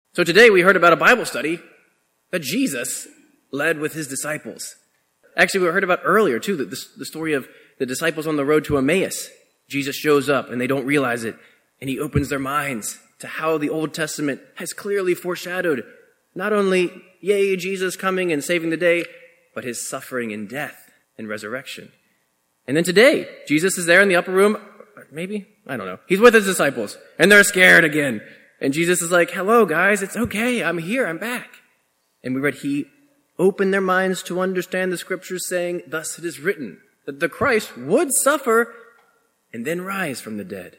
So today we heard about a Bible study that Jesus led with his disciples. Actually, we heard about earlier, too, the story of the disciples on the road to Emmaus. Jesus shows up, and they don't realize it, and he opens their minds to how the Old Testament has clearly foreshadowed not only, yay, Jesus coming and saving the day, but his suffering and death and resurrection. And then today, Jesus is there in the upper room, maybe? I don't know. He's with his disciples, and they're scared again. And Jesus is like, hello, guys, it's okay. I'm here. I'm back. And we read, he opened their minds to understand the scriptures, saying, thus it is written, that the Christ would suffer and then rise from the dead.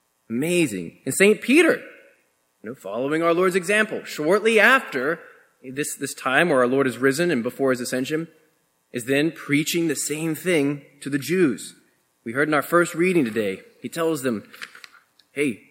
Amazing. And St. Peter, following our Lord's example, shortly after this time where our Lord is risen and before his ascension, is then preaching the same thing to the Jews. We heard in our first reading today, he tells them, hey,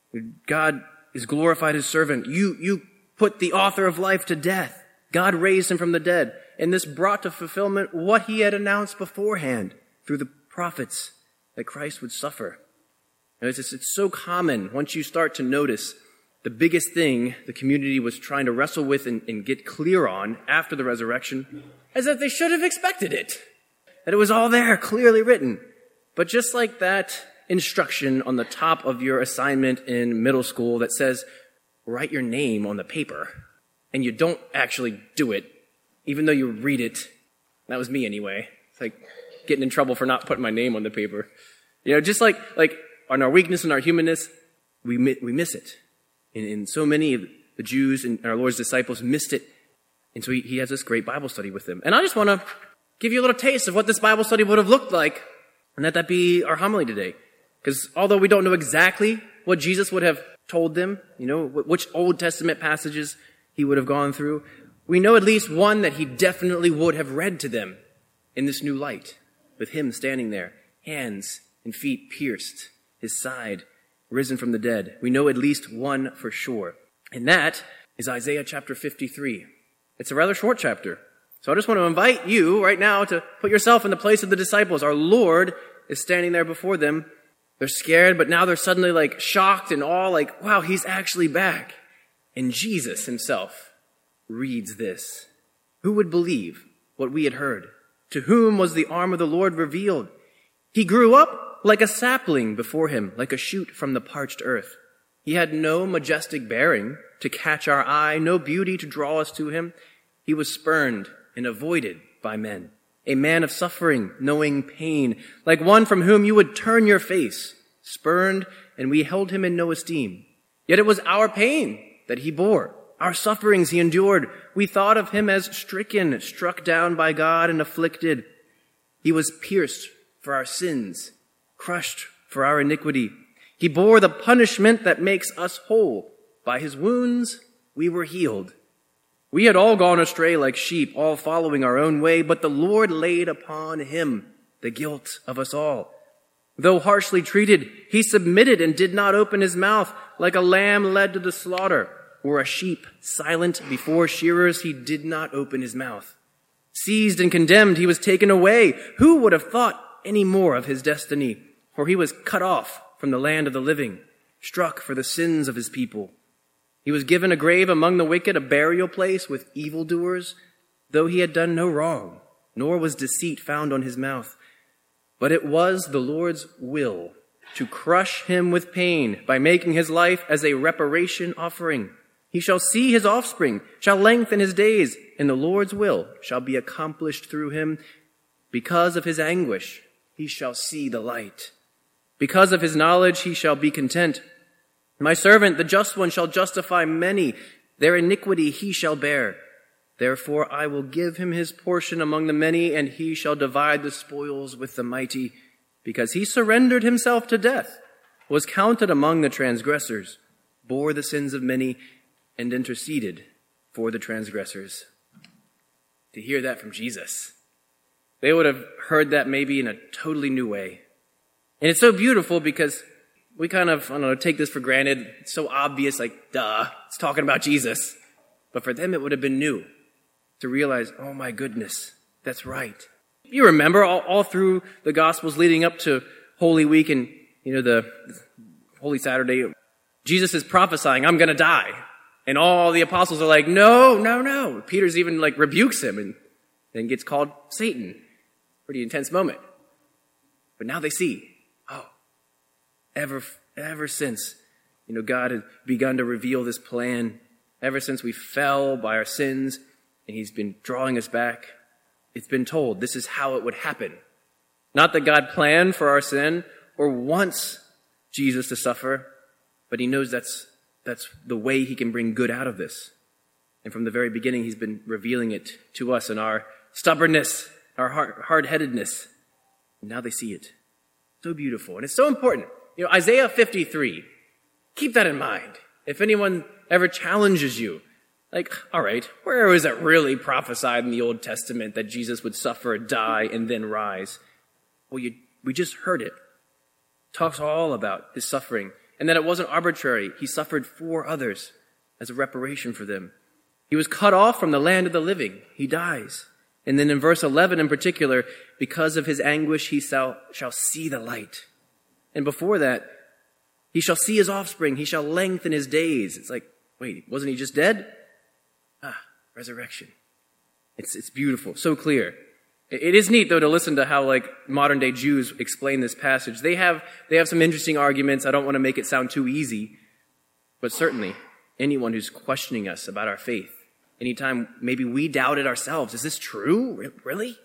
God is glorified his servant. You put the author of life to death. God raised him from the dead. And this brought to fulfillment what he had announced beforehand through the prophets, that Christ would suffer. And it's so common once you start to notice the biggest thing the community was trying to wrestle with and get clear on after the resurrection is that they should have expected it. That it was all there, clearly written. But just like that instruction on the top of your assignment in middle school that says, write your name on the paper, and you don't actually do it, even though you read it. That was me anyway. It's like getting in trouble for not putting my name on the paper. Just like on our weakness and our humanness, we miss it. And so many of the Jews and our Lord's disciples missed it. And so he has this great Bible study with them. And I just want to give you a little taste of what this Bible study would have looked like, and that be our homily today. Because although we don't know exactly what Jesus would have told them, which Old Testament passages he would have gone through, we know at least one that he definitely would have read to them in this new light, with him standing there, hands and feet pierced, his side risen from the dead. We know at least one for sure. And that is Isaiah chapter 53. It's a rather short chapter. So I just want to invite you right now to put yourself in the place of the disciples. Our Lord is standing there before them. They're scared, but now they're suddenly shocked and all wow, he's actually back. And Jesus himself reads this. Who would believe what we had heard? To whom was the arm of the Lord revealed? He grew up like a sapling before him, like a shoot from the parched earth. He had no majestic bearing to catch our eye, no beauty to draw us to him. He was spurned and avoided by men, a man of suffering, knowing pain, like one from whom you would turn your face, spurned, and we held him in no esteem. Yet it was our pain that he bore, our sufferings he endured. We thought of him as stricken, struck down by God and afflicted. He was pierced for our sins, crushed for our iniquity. He bore the punishment that makes us whole. By his wounds we were healed. We had all gone astray like sheep, all following our own way, but the Lord laid upon him the guilt of us all. Though harshly treated, he submitted and did not open his mouth. Like a lamb led to the slaughter, or a sheep silent before shearers, he did not open his mouth. Seized and condemned, he was taken away. Who would have thought any more of his destiny? For he was cut off from the land of the living, struck for the sins of his people. He was given a grave among the wicked, a burial place with evildoers, though he had done no wrong, nor was deceit found on his mouth. But it was the Lord's will to crush him with pain by making his life as a reparation offering. He shall see his offspring, shall lengthen his days, and the Lord's will shall be accomplished through him. Because of his anguish, he shall see the light. Because of his knowledge, he shall be content. My servant, the just one, shall justify many. Their iniquity he shall bear. Therefore I will give him his portion among the many, and he shall divide the spoils with the mighty. Because he surrendered himself to death, was counted among the transgressors, bore the sins of many, and interceded for the transgressors. To hear that from Jesus, they would have heard that maybe in a totally new way. And it's so beautiful because we kind of, take this for granted. It's so obvious, duh, it's talking about Jesus. But for them, it would have been new to realize, oh my goodness, that's right. You remember all through the Gospels leading up to Holy Week and, the Holy Saturday, Jesus is prophesying, I'm going to die. And all the apostles are like, no, no, no. Peter's even like rebukes him and then gets called Satan. Pretty intense moment. But now they see, ever since, God had begun to reveal this plan, ever since we fell by our sins, and he's been drawing us back, it's been told this is how it would happen. Not that God planned for our sin or wants Jesus to suffer, but he knows that's the way he can bring good out of this. And from the very beginning, he's been revealing it to us in our stubbornness, our hard-headedness. And now they see it. So beautiful. And it's so important. Isaiah 53, keep that in mind. If anyone ever challenges you, all right, where is it really prophesied in the Old Testament that Jesus would suffer, die, and then rise? Well, we just heard it. Talks all about his suffering, and that it wasn't arbitrary. He suffered for others as a reparation for them. He was cut off from the land of the living. He dies. And then in verse 11 in particular, because of his anguish, he shall see the light. And before that, he shall see his offspring. He shall lengthen his days. It's like, wait, wasn't he just dead? Resurrection. It's beautiful, so clear. It is neat, though, to listen to how, modern day Jews explain this passage. They have some interesting arguments. I don't want to make it sound too easy, but certainly anyone who's questioning us about our faith, anytime maybe we doubt it ourselves, is this true? Really?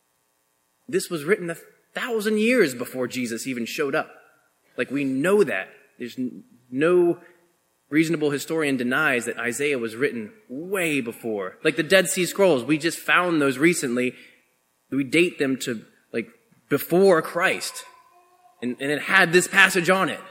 This was written 1,000 years before Jesus even showed up. We know that. There's no reasonable historian denies that Isaiah was written way before. Like the Dead Sea Scrolls, we just found those recently. We date them to before Christ. And it had this passage on it.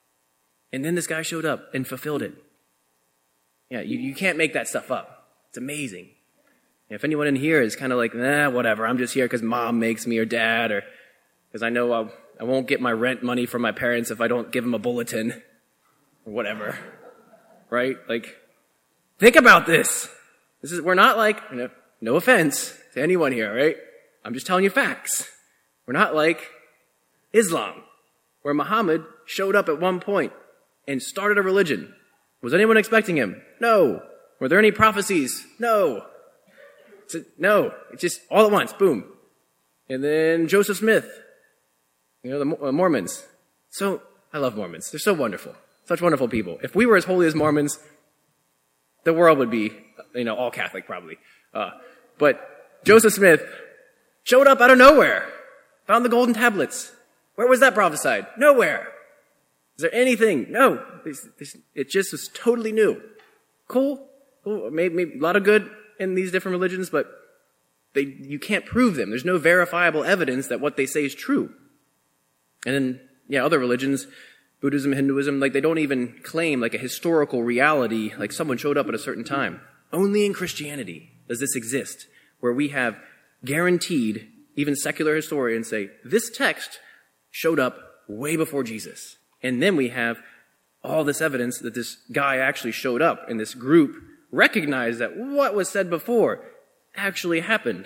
And then this guy showed up and fulfilled it. Yeah, you can't make that stuff up. It's amazing. If anyone in here is kind of whatever, I'm just here because mom makes me or dad, or because I know I won't get my rent money from my parents if I don't give them a bulletin or whatever. Right? Think about this. We're not no offense to anyone here, right? I'm just telling you facts. We're not like Islam, where Muhammad showed up at one point and started a religion. Was anyone expecting him? No. Were there any prophecies? No. No. It's just all at once. Boom. And then Joseph Smith. The Mormons. I love Mormons. They're so wonderful. Such wonderful people. If we were as holy as Mormons, the world would be, all Catholic probably. But Joseph Smith showed up out of nowhere. Found the golden tablets. Where was that prophesied? Nowhere. Is there anything? No. It just was totally new. Cool. Maybe a lot of good in these different religions, but you can't prove them. There's no verifiable evidence that what they say is true. And then, other religions, Buddhism, Hinduism, they don't even claim a historical reality, someone showed up at a certain time. Only in Christianity does this exist, where we have guaranteed, even secular historians say, this text showed up way before Jesus. And then we have all this evidence that this guy actually showed up, and this group recognized that what was said before actually happened.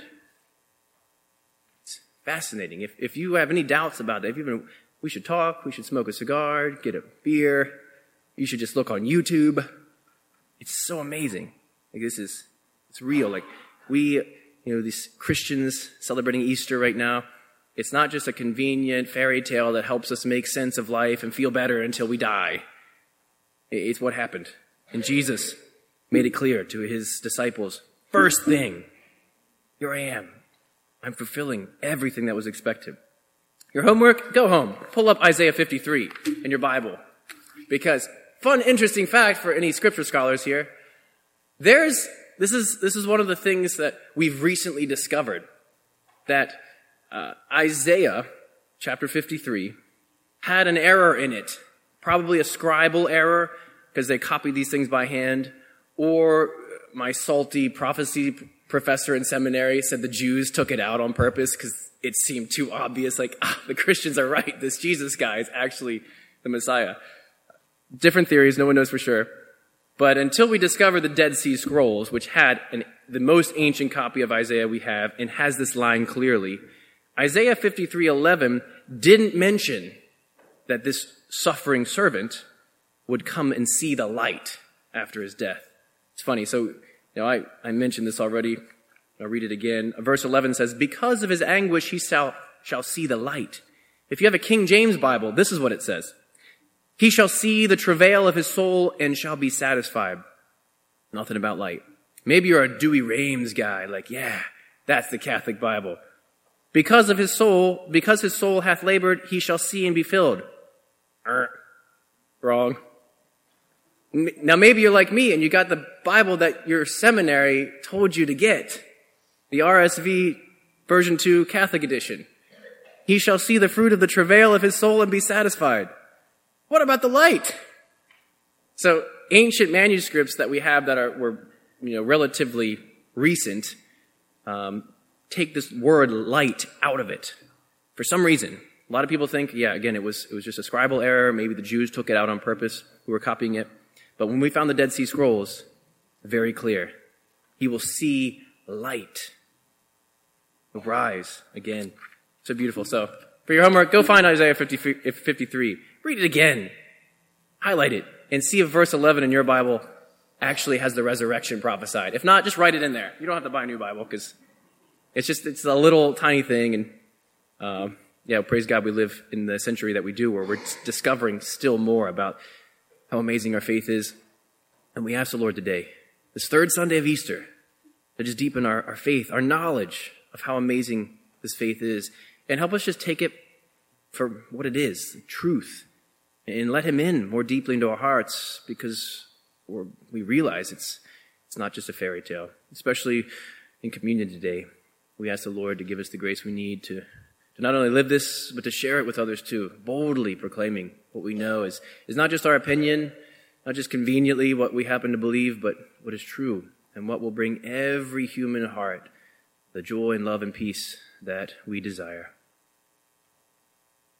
It's fascinating. If you have any doubts about that, we should talk, we should smoke a cigar, get a beer, you should just look on YouTube. It's so amazing. It's real. These Christians celebrating Easter right now, it's not just a convenient fairy tale that helps us make sense of life and feel better until we die. It's what happened. And Jesus made it clear to his disciples, first thing, here I am. I'm fulfilling everything that was expected. Your homework? Go home. Pull up Isaiah 53 in your Bible. Because, fun, interesting fact for any scripture scholars here, this is one of the things that we've recently discovered, that Isaiah chapter 53 had an error in it, probably a scribal error because they copied these things by hand, or my salty prophecy professor in seminary said the Jews took it out on purpose because it seemed too obvious, the Christians are right, this Jesus guy is actually the Messiah. Different theories, no one knows for sure. But until we discover the Dead Sea Scrolls, which had the most ancient copy of Isaiah we have and has this line clearly, Isaiah 53:11 didn't mention that this suffering servant would come and see the light after his death. It's funny. So, I mentioned this already. I'll read it again. Verse 11 says, because of his anguish, he shall see the light. If you have a King James Bible, this is what it says. He shall see the travail of his soul and shall be satisfied. Nothing about light. Maybe you're a Dewey Rames guy, like, yeah, that's the Catholic Bible. Because his soul hath labored, he shall see and be filled. Wrong. Now maybe you're like me and you got the Bible that your seminary told you to get. The RSV version 2 Catholic edition. He shall see the fruit of the travail of his soul and be satisfied. What about the light? So ancient manuscripts that we have that were relatively recent, take this word light out of it. For some reason. A lot of people think, again, it was just a scribal error. Maybe the Jews took it out on purpose who were copying it. But when we found the Dead Sea Scrolls, very clear. He will see light. He'll rise again. So beautiful. So for your homework, go find Isaiah 53. Read it again. Highlight it. And see if verse 11 in your Bible actually has the resurrection prophesied. If not, just write it in there. You don't have to buy a new Bible because it's a little tiny thing. And praise God we live in the century that we do where we're discovering still more about how amazing our faith is. And we ask the Lord today, this third Sunday of Easter, to just deepen our faith, our knowledge of how amazing this faith is, and help us just take it for what it is, truth, and let him in more deeply into our hearts because we realize it's not just a fairy tale. Especially in communion today, we ask the Lord to give us the grace we need to not only live this, but to share it with others too, boldly proclaiming what we know is not just our opinion, not just conveniently what we happen to believe, but what is true and what will bring every human heart the joy and love and peace that we desire.